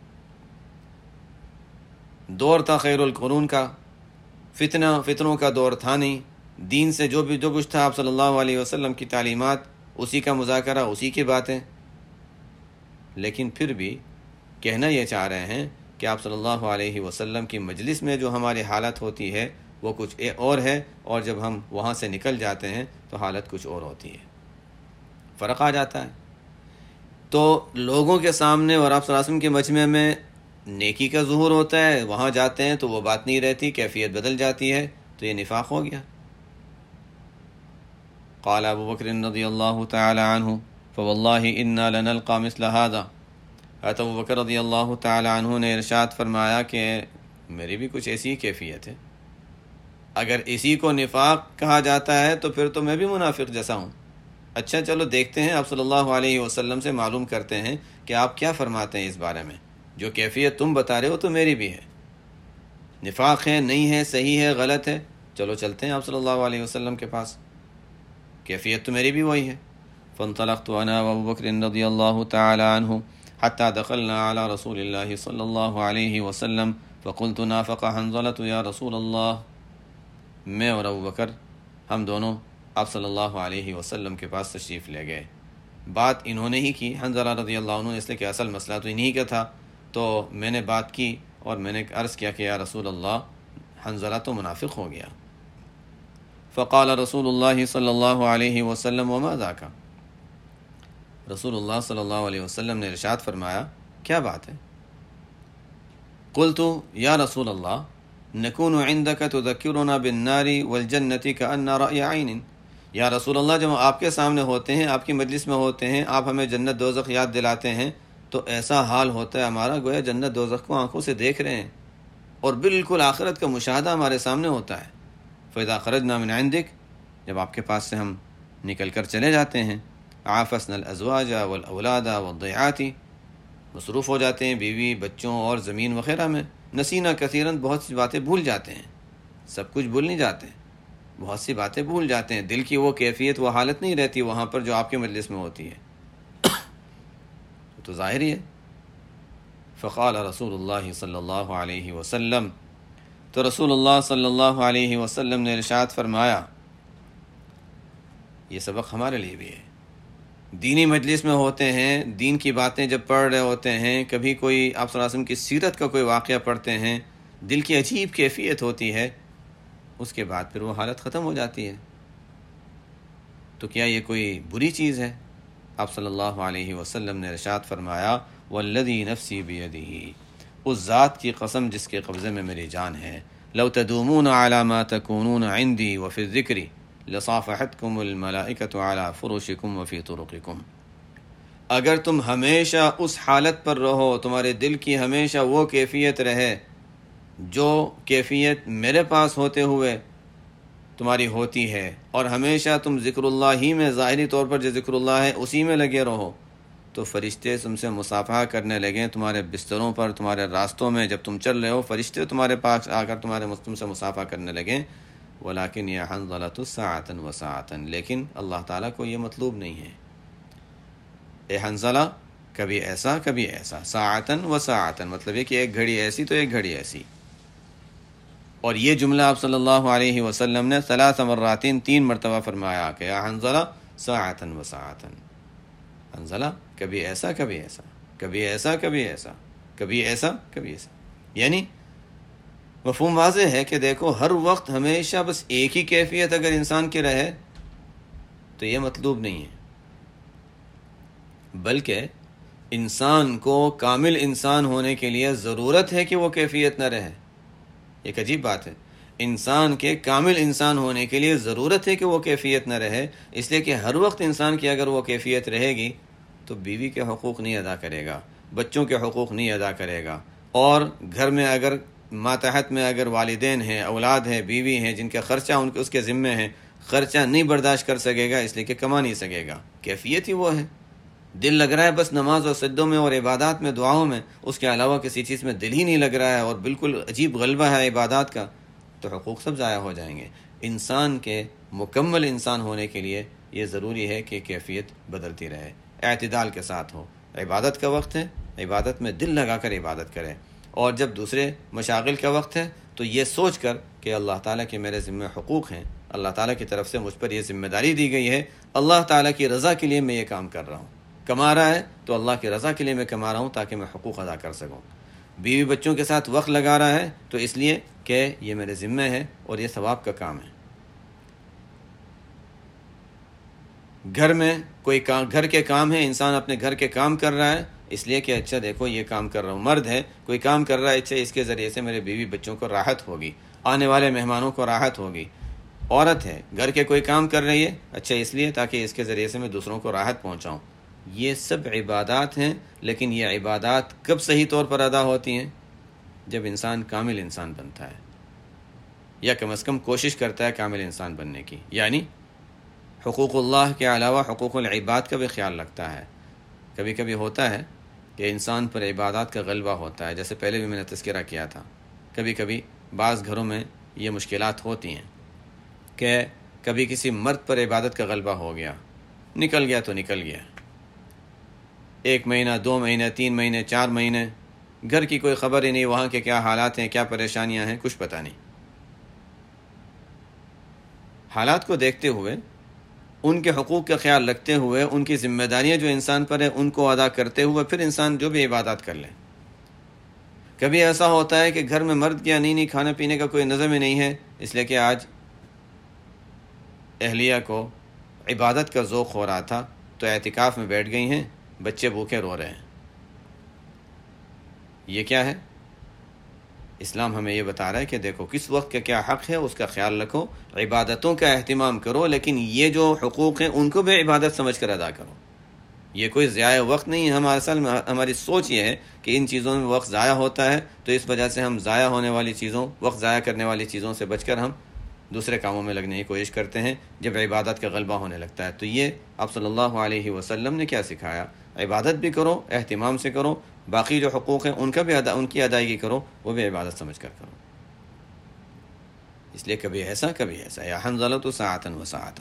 دور تھا خیر القرون کا، فتنوں کا دور تھا نہیں. دین سے جو کچھ تھا آپ صلی اللہ علیہ وسلم کی تعلیمات، اسی کا مذاکرہ، اسی کی باتیں. لیکن پھر بھی کہنا یہ چاہ رہے ہیں کہ آپ صلی اللہ علیہ وسلم کی مجلس میں جو ہماری حالت ہوتی ہے وہ کچھ اور ہے، اور جب ہم وہاں سے نکل جاتے ہیں تو حالت کچھ اور ہوتی ہے، فرق آ جاتا ہے. تو لوگوں کے سامنے اور آپ صلی اللہ علیہ وسلم کے مجمع میں نیکی کا ظہور ہوتا ہے، وہاں جاتے ہیں تو وہ بات نہیں رہتی، کیفیت بدل جاتی ہے، تو یہ نفاق ہو گیا. قال ابو بکر رضی اللہ تعالی عنہ فواللہ انا لنلقى مثل هذا. حضرت ابو بکر رضی اللہ تعالی عنہ نے ارشاد فرمایا کہ میری بھی کچھ ایسی کیفیت ہے. اگر اسی کو نفاق کہا جاتا ہے تو پھر تو میں بھی منافق جیسا ہوں. اچھا چلو دیکھتے ہیں، آپ صلی اللہ علیہ وسلم سے معلوم کرتے ہیں کہ آپ کیا فرماتے ہیں اس بارے میں. جو کیفیت تم بتا رہے ہو تو میری بھی ہے. نفاق ہے، نہیں ہے، صحیح ہے، غلط ہے، چلو چلتے ہیں آپ صلی اللہ علیہ وسلم کے پاس، کیفیت تو میری بھی وہی ہے۔ فانطلقت انا وابو بکر رضی اللہ تعالی عنہ حتى دخلنا على رسول اللہ صلی اللہ علیہ وسلم فقلت نافق حنظلۃ یا رسول اللہ۔ میں اور ابو بکر ہم دونوں آپ صلی اللہ علیہ وسلم کے پاس تشریف لے گئے۔ بات انہوں نے ہی کی، حنظلہ رضی اللہ عنہ، اس لیے کہ اصل مسئلہ تو انہی کا تھا، تو میں نے بات کی اور میں نے عرض کیا کہ یا رسول اللہ حنظلہ تو منافق ہو گیا۔ فقال رسول اللہ صلی اللہ علیہ وسلم وما ذاک، رسول اللہ صلی اللہ علیہ وسلم نے ارشاد فرمایا کیا بات ہے؟ قلت یا رسول اللہ نکون عندک تذکرنا بالنار والجنة کأن رأی عین، یا رسول اللہ جب ہم آپ کے سامنے ہوتے ہیں، آپ کی مجلس میں ہوتے ہیں، آپ ہمیں جنت دوزخ یاد دلاتے ہیں تو ایسا حال ہوتا ہے ہمارا گویا جنت دوزخ کو آنکھوں سے دیکھ رہے ہیں اور بالکل آخرت کا مشاہدہ ہمارے سامنے ہوتا ہے۔ فَإِذَا خَرَجْنَا مِنْ عِنْدِكَ، جب آپ کے پاس سے ہم نکل کر چلے جاتے ہیں، عَافَسْنَا الْأَزْوَاجَ وَالْأَوْلَادَ وَالضَّيْعَاتِ، مصروف ہو جاتے ہیں بیوی بچوں اور زمین وغیرہ میں، نسینا کثیراً، بہت سی باتیں بھول جاتے ہیں، سب کچھ بھول نہیں جاتے، بہت سی باتیں بھول جاتے ہیں، دل کی وہ کیفیت وہ حالت نہیں رہتی وہاں پر جو آپ کے مجلس میں ہوتی ہے، تو ظاہر ہی ہے۔ فقال رسول اللہ صلی اللہ علیہ وسلم، تو رسول اللہ صلی اللہ علیہ وسلم نے ارشاد فرمایا، یہ سبق ہمارے لیے بھی ہے، دینی مجلس میں ہوتے ہیں، دین کی باتیں جب پڑھ رہے ہوتے ہیں، کبھی کوئی آپ صلی اللہ علیہ وسلم کی سیرت کا کوئی واقعہ پڑھتے ہیں، دل کی عجیب کیفیت ہوتی ہے، اس کے بعد پھر وہ حالت ختم ہو جاتی ہے، تو کیا یہ کوئی بری چیز ہے؟ آپ صلی اللہ علیہ وسلم نے ارشاد فرمایا والذی نفسی بیدہ، اس ذات کی قسم جس کے قبضے میں میری جان ہے، لو تدومون علی ما تکونون عندی وفی الذکر لصافحتکم الملائکۃ علی فرشکم وفی طرقکم، اگر تم ہمیشہ اس حالت پر رہو، تمہارے دل کی ہمیشہ وہ کیفیت رہے جو کیفیت میرے پاس ہوتے ہوئے تمہاری ہوتی ہے، اور ہمیشہ تم ذکر اللہ ہی میں، ظاہری طور پر جو ذکر اللہ ہے اسی میں لگے رہو، تو فرشتے تم سے مصافحہ کرنے لگیں، تمہارے بستروں پر، تمہارے راستوں میں جب تم چل رہے ہو فرشتے تمہارے پاس آ کر تم سے مصافحہ کرنے لگیں۔ ولیکن یا حنظلۃ ساعۃ وساعۃ، لیکن اللہ تعالیٰ کو یہ مطلوب نہیں ہے، اے حنظلہ کبھی ایسا کبھی ایسا، ساعۃ وساعۃ، مطلب ہے کہ ایک گھڑی ایسی تو ایک گھڑی ایسی۔ اور یہ جملہ آپ صلی اللہ علیہ وسلم نے 3 مرتبہ فرمایا کہ یا حنظلہ ساعۃ وساعۃ، حنظلہ کبھی ایسا کبھی ایسا، کبھی ایسا کبھی ایسا، کبھی ایسا کبھی ایسا، یعنی مفہوم واضح ہے کہ دیکھو ہر وقت ہمیشہ بس ایک ہی کیفیت اگر انسان کی رہے تو یہ مطلوب نہیں ہے، بلکہ انسان کو کامل انسان ہونے کے لیے ضرورت ہے کہ وہ کیفیت نہ رہے۔ ایک عجیب بات ہے، انسان کے کامل انسان ہونے کے لیے ضرورت ہے کہ وہ کیفیت نہ رہے، اس لیے کہ ہر وقت انسان کی اگر وہ کیفیت رہے گی تو بیوی کے حقوق نہیں ادا کرے گا، بچوں کے حقوق نہیں ادا کرے گا، اور گھر میں اگر ماتحت میں اگر والدین ہیں، اولاد ہیں، بیوی ہیں جن کا خرچہ اس کے ذمے ہے، خرچہ نہیں برداشت کر سکے گا، اس لیے کہ کما نہیں سکے گا، کیفیت ہی وہ ہے۔ دل لگ رہا ہے بس نماز اور سجدوں میں اور عبادات میں، دعاؤں میں، اس کے علاوہ کسی چیز میں دل ہی نہیں لگ رہا ہے اور بالکل عجیب غلبہ ہے عبادات کا، تو حقوق سب ضائع ہو جائیں گے۔ انسان کے مکمل انسان ہونے کے لیے یہ ضروری ہے کہ کیفیت بدلتی رہے، اعتدال کے ساتھ ہو۔ عبادت کا وقت ہے، عبادت میں دل لگا کر عبادت کرے، اور جب دوسرے مشاغل کا وقت ہے تو یہ سوچ کر کہ اللہ تعالیٰ کے میرے ذمہ حقوق ہیں، اللہ تعالیٰ کی طرف سے مجھ پر یہ ذمہ داری دی گئی ہے، اللہ تعالیٰ کی رضا کے لیے میں یہ کام کر رہا ہوں، کما رہا ہے تو اللہ کی رضا کے لیے میں کما رہا ہوں تاکہ میں حقوق ادا کر سکوں، بیوی بچوں کے ساتھ وقت لگا رہا ہے تو اس لیے کہ یہ میرے ذمہ ہے اور یہ ثواب کا کام ہے۔ گھر میں کوئی گھر کے کام ہے، انسان اپنے گھر کے کام کر رہا ہے اس لیے کہ اچھا دیکھو یہ کام کر رہا ہوں، مرد ہے کوئی کام کر رہا ہے، اچھا اس کے ذریعے سے میرے بیوی بچوں کو راحت ہوگی، آنے والے مہمانوں کو راحت ہوگی۔ عورت ہے گھر کے کوئی کام کر رہی ہے، اچھا اس لیے تاکہ اس کے ذریعے سے میں دوسروں کو راحت پہنچاؤں۔ یہ سب عبادات ہیں، لیکن یہ عبادات کب صحیح طور پر ادا ہوتی ہیں؟ جب انسان کامل انسان بنتا ہے، یا کم از کم کوشش کرتا ہے کامل انسان بننے کی، یعنی حقوق اللہ کے علاوہ حقوق العباد کا بھی خیال رکھتا ہے۔ کبھی کبھی ہوتا ہے کہ انسان پر عبادات کا غلبہ ہوتا ہے، جیسے پہلے بھی میں نے تذکرہ کیا تھا، کبھی کبھی بعض گھروں میں یہ مشکلات ہوتی ہیں کہ کبھی کسی مرد پر عبادت کا غلبہ ہو گیا، نکل گیا تو نکل گیا، 1 مہینہ 2 مہینے 3 مہینے 4 مہینے، گھر کی کوئی خبر ہی نہیں، وہاں کے کیا حالات ہیں، کیا پریشانیاں ہیں، کچھ پتہ نہیں۔ حالات کو دیکھتے ہوئے، ان کے حقوق کا خیال رکھتے ہوئے، ان کی ذمہ داریاں جو انسان پر ہیں ان کو ادا کرتے ہوئے پھر انسان جو بھی عبادات کر لے۔ کبھی ایسا ہوتا ہے کہ گھر میں مرد کیا نہیں کھانے پینے کا کوئی نظم ہی نہیں ہے، اس لیے کہ آج اہلیہ کو عبادت کا ذوق ہو رہا تھا تو اعتکاف میں بیٹھ گئی ہیں، بچے بھوکے رو رہے ہیں۔ یہ کیا ہے؟ اسلام ہمیں یہ بتا رہا ہے کہ دیکھو کس وقت کا کیا حق ہے، اس کا خیال رکھو، عبادتوں کا اہتمام کرو، لیکن یہ جو حقوق ہیں ان کو بھی عبادت سمجھ کر ادا کرو۔ یہ کوئی ضیاع وقت نہیں ہے۔ ہمارے اصل میں ہماری سوچ یہ ہے کہ ان چیزوں میں وقت ضائع ہوتا ہے، تو اس وجہ سے ہم ضائع ہونے والی چیزوں، وقت ضائع کرنے والی چیزوں سے بچ کر ہم دوسرے کاموں میں لگنے کی کوشش کرتے ہیں جب عبادت کا غلبہ ہونے لگتا ہے۔ تو یہ آپ صلی اللہ علیہ وسلم نے کیا سکھایا؟ عبادت بھی کرو، اہتمام سے کرو، باقی جو حقوق ہیں ان کا بھی ان کی ادائیگی کرو، وہ بھی عبادت سمجھ کر کرو۔ اس لیے کبھی ایسا کبھی ایسا، یا حنظلۃ ساعۃ وساعۃ۔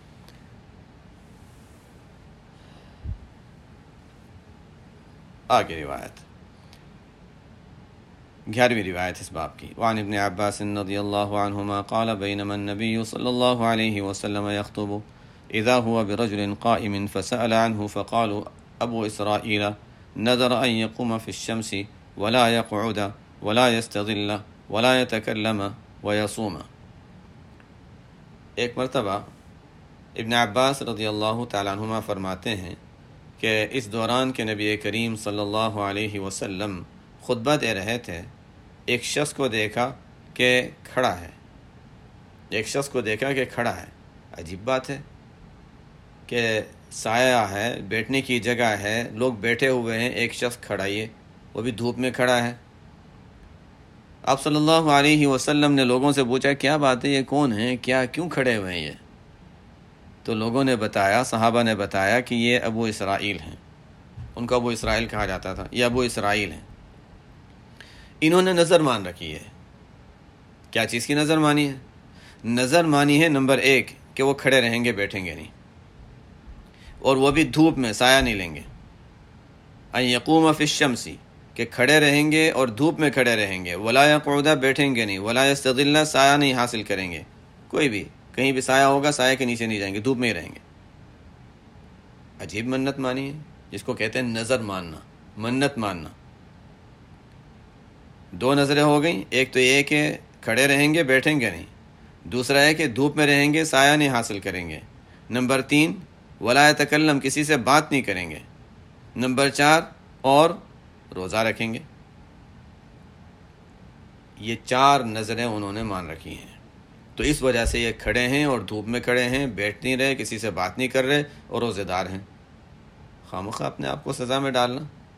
آگے روایت 11ویں روایت اس باب کی، وعن ابن عباس رضی اللہ عنہما قال بینما النبی صلی اللہ علیہ وسلم یخطب اذا هو برجل قائم فسأل عنه فقالوا ابو اسرائیل نذر ان يقوم في الشمس ولا يقعد ولا يستظل ولا يتكلم ويصوم۔ ایک مرتبہ ابن عباس رضی اللہ تعالیٰ عنہما فرماتے ہیں کہ اس دوران کے نبی کریم صلی اللہ علیہ وسلم خطبہ دے رہے تھے، ایک شخص کو دیکھا کہ کھڑا ہے، ایک شخص کو دیکھا کہ کھڑا ہے۔ عجیب بات ہے کہ سایہ ہے، بیٹھنے کی جگہ ہے، لوگ بیٹھے ہوئے ہیں، ایک شخص کھڑا ہے، وہ بھی دھوپ میں کھڑا ہے۔ آپ صلی اللہ علیہ وسلم نے لوگوں سے پوچھا کیا بات ہے، یہ کون ہیں، کیوں کھڑے ہوئے ہیں یہ؟ تو لوگوں نے بتایا، صحابہ نے بتایا کہ یہ ابو اسرائیل ہیں، ان کو ابو اسرائیل کہا جاتا تھا، یہ ابو اسرائیل ہیں۔ انہوں نے نظر مان رکھی ہے۔ کیا چیز کی نظر مانی ہے؟ نظر مانی ہے نمبر 1 کہ وہ کھڑے رہیں گے، بیٹھیں گے نہیں، اور وہ بھی دھوپ میں، سایہ نہیں لیں گے۔ ان یقوم فی الشمس، کہ کھڑے رہیں گے اور دھوپ میں کھڑے رہیں گے۔ ولا یقعد، بیٹھیں گے نہیں۔ ولا یستظل، سایہ نہیں حاصل کریں گے، کوئی بھی کہیں بھی سایہ ہوگا سایہ کے نیچے نہیں جائیں گے، دھوپ میں ہی رہیں گے۔ عجیب منت مانی ہے، جس کو کہتے ہیں نظر ماننا، منت ماننا۔ 2 نظریں ہو گئیں، ایک تو یہ کہ کھڑے رہیں گے، بیٹھیں گے نہیں، دوسرا ہے کہ دھوپ میں رہیں گے، سایہ نہیں حاصل کریں گے۔ نمبر 3 ولا یتکلم، کسی سے بات نہیں کریں گے۔ نمبر 4 اور روزہ رکھیں گے۔ یہ 4 نظریں انہوں نے مان رکھی ہیں، تو اس وجہ سے یہ کھڑے ہیں اور دھوپ میں کھڑے ہیں، بیٹھ نہیں رہے، کسی سے بات نہیں کر رہے اور روزے دار ہیں۔ خامخواہ اپنے آپ کو سزا میں ڈالنا۔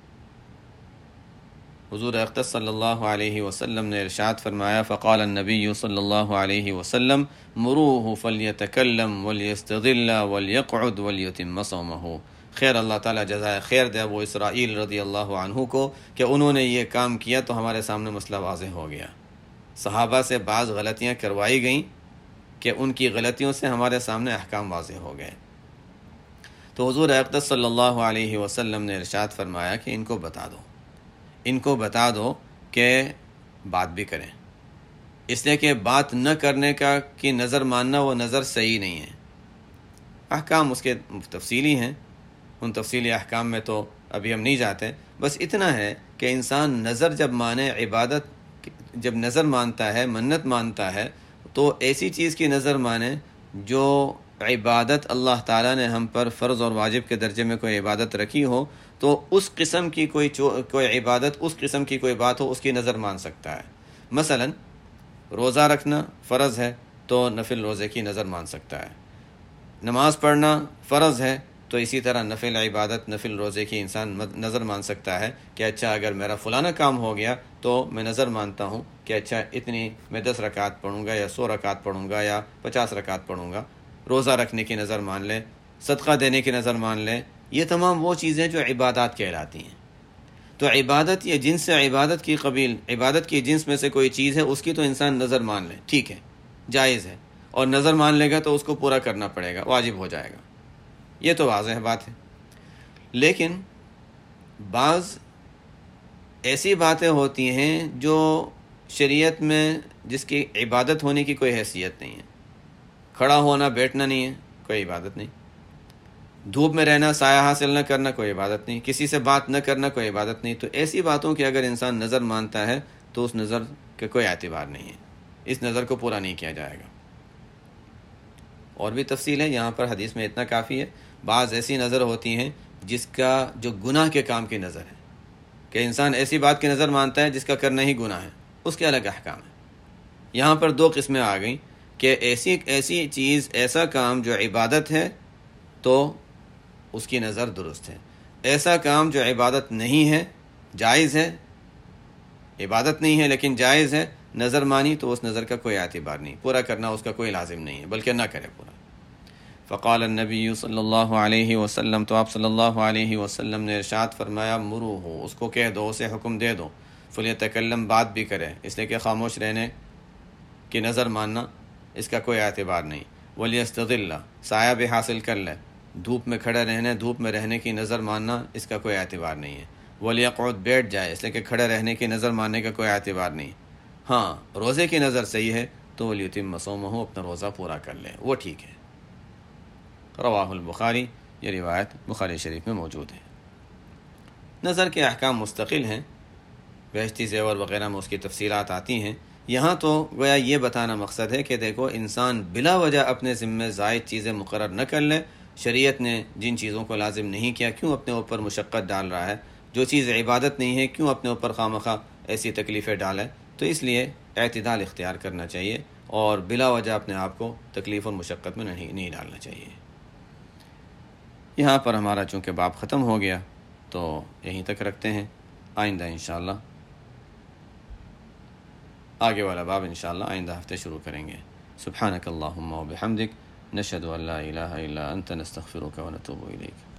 حضور اقدس صلی اللہ علیہ وسلم نے ارشاد فرمایا، فقال النبی صلی اللہ علیہ وسلم مروه فلیتکلم ولیستظل ولیقعد ولیتم صومہ۔ خیر اللہ تعالیٰ جزائے خیر دے ابو اسرائیل رضی اللہ عنہ کو کہ انہوں نے یہ کام کیا تو ہمارے سامنے مسئلہ واضح ہو گیا۔ صحابہ سے بعض غلطیاں کروائی گئیں کہ ان کی غلطیوں سے ہمارے سامنے احکام واضح ہو گئے۔ تو حضور اقدس صلی اللہ علیہ وسلم نے ارشاد فرمایا کہ ان کو بتا دو کہ بات بھی کریں، اس لیے کہ بات نہ کرنے کی نظر ماننا وہ نظر صحیح نہیں ہے۔ احکام اس کے تفصیلی ہیں، ان تفصیلی احکام میں تو ابھی ہم نہیں جاتے، بس اتنا ہے کہ انسان نظر جب مانے، عبادت جب نظر مانتا ہے، منت مانتا ہے، تو ایسی چیز کی نظر مانے جو عبادت اللہ تعالیٰ نے ہم پر فرض اور واجب کے درجے میں کوئی عبادت رکھی ہو، تو اس قسم کی کوئی عبادت، اس قسم کی کوئی بات ہو، اس کی نظر مان سکتا ہے۔ مثلا روزہ رکھنا فرض ہے تو نفل روزے کی نظر مان سکتا ہے، نماز پڑھنا فرض ہے تو اسی طرح نفل عبادت، نفل روزے کی انسان نظر مان سکتا ہے کہ اچھا اگر میرا فلانا کام ہو گیا تو میں نظر مانتا ہوں کہ اچھا اتنی میں 10 رکعت پڑھوں گا یا 100 رکعت پڑھوں گا یا 50 رکعت پڑھوں گا۔ روزہ رکھنے کی نظر مان لے، صدقہ دینے کی نظر مان لے، یہ تمام وہ چیزیں جو عبادات کہلاتی ہیں۔ تو عبادت یا جنس عبادت کی جنس میں سے کوئی چیز ہے، اس کی تو انسان نظر مان لے، ٹھیک ہے، جائز ہے۔ اور نظر مان لے گا تو اس کو پورا کرنا پڑے گا، واجب ہو جائے گا، یہ تو واضح بات ہے۔ لیکن بعض ایسی باتیں ہوتی ہیں جو شریعت میں جس کی عبادت ہونے کی کوئی حیثیت نہیں ہے، کھڑا ہونا بیٹھنا نہیں ہے، کوئی عبادت نہیں، دھوپ میں رہنا، سایہ حاصل نہ کرنا، کوئی عبادت نہیں، کسی سے بات نہ کرنا، کوئی عبادت نہیں۔ تو ایسی باتوں کی اگر انسان نظر مانتا ہے تو اس نظر کا کوئی اعتبار نہیں ہے، اس نظر کو پورا نہیں کیا جائے گا۔ اور بھی تفصیل ہے، یہاں پر حدیث میں اتنا کافی ہے۔ بعض ایسی نظر ہوتی ہیں جس کا جو گناہ کے کام کی نظر ہے، کہ انسان ایسی بات کی نظر مانتا ہے جس کا کرنا ہی گناہ ہے، اس کے الگ احکام ہے۔ یہاں پر دو قسمیں آ گئیں کہ ایسی چیز، ایسا کام جو عبادت ہے تو اس کی نظر درست ہے، ایسا کام جو عبادت نہیں ہے، جائز ہے، عبادت نہیں ہے لیکن جائز ہے، نظر مانی تو اس نظر کا کوئی اعتبار نہیں، پورا کرنا اس کا کوئی لازم نہیں ہے، بلکہ نہ کرے پورا۔ فقال النبی صلی اللہ علیہ وسلم، تو آپ صلی اللہ علیہ وسلم نے ارشاد فرمایا، مروہ، اس کو کہہ دو، اسے حکم دے دو، فلیتکلم، بات بھی کرے، اس لیے کہ خاموش رہنے کی نظر ماننا اس کا کوئی اعتبار نہیں، ولیستظل، سایہ بھی حاصل کر لے، دھوپ میں کھڑے رہنے، دھوپ میں رہنے کی نظر ماننا اس کا کوئی اعتبار نہیں ہے، ولیقعد، بیٹھ جائے، اس لیے کہ کھڑے رہنے کی نظر ماننے کا کوئی اعتبار نہیں۔ ہاں، روزے کی نظر صحیح ہے تو ولیتم صومہ، اپنا روزہ پورا کر لے، وہ ٹھیک ہے۔ رواہ البخاری، یہ روایت بخاری شریف میں موجود ہے۔ نظر کے احکام مستقل ہیں، بہشتی زیور وغیرہ میں اس کی تفصیلات آتی ہیں، یہاں تو گویا یہ بتانا مقصد ہے کہ دیکھو، انسان بلا وجہ اپنے ذمہ زائد چیزیں مقرر نہ کر لے، شریعت نے جن چیزوں کو لازم نہیں کیا کیوں اپنے اوپر مشقت ڈال رہا ہے، جو چیز عبادت نہیں ہے کیوں اپنے اوپر خواہ ایسی تکلیفیں ڈالے، تو اس لیے اعتدال اختیار کرنا چاہیے اور بلا وجہ اپنے آپ کو تکلیف اور مشقت میں نہیں ڈالنا چاہیے۔ یہاں پر ہمارا چونکہ باب ختم ہو گیا تو یہیں تک رکھتے ہیں، آئندہ انشاءاللہ آگے والا باب انشاءاللہ آئندہ ہفتے شروع کریں گے۔ سبحانک اللہم و بحمدک، نشہد ان لا الہ الا انت، نستغفرک و نتوب الیک۔